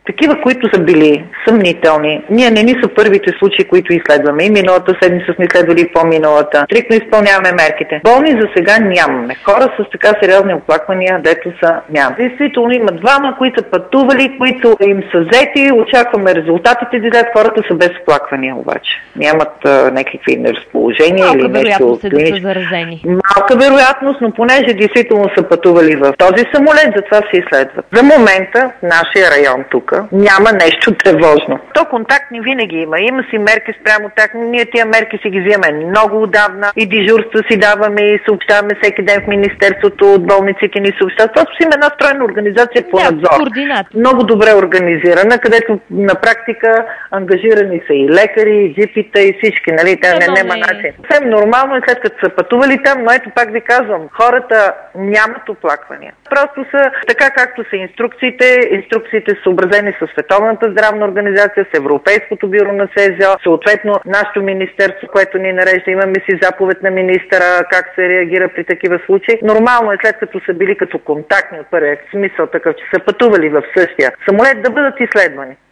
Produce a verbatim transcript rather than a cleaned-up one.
Такива, които са били съмнителни. Ние не ни са първите случаи, които изследваме. И миналата седмица сме изследвали и по-миналата. Стрикно изпълняваме мерките. Болни за сега нямаме. Хора с така сериозни оплаквания, дето са няма. Действително има двама, които са пътували, които им са взети. Очакваме резултатите да излезат. Хората са без оплаквания обаче. Нямат а, някакви неразположения или нещо. Да са заразени. Малка вероятност, но понеже действително са пътували в този самолет, затова се изследват. За момента в нашия район тук няма нещо тревожно. То контактни винаги има. Има си мерки спрямо тях. Ние тия мерки си ги взимаме много отдавна и дежурства си даваме и съобщаваме всеки ден в Министерството, от болниците ни съобщават. Просто си има една стройна организация по надзор. Много добре организирана, където на практика ангажирани са и лекари, и джипита, и всички, нали? Те не, няма начин. Съвсем нормално е след като са пътували там, но ето пак ви казвам, хората нямат оплаквания. Просто са така както са инструкциите. Инструкциите са съобразени с Световната здравна организация, с Европейското бюро на СЗО, съответно нашето министерство, което ни нарежда, имаме си заповед на министъра как се реагира при такива случаи. Нормално е след като са били като контактни от първия смисъл такъв, че са пътували в същия самолет, да бъдат изследвани.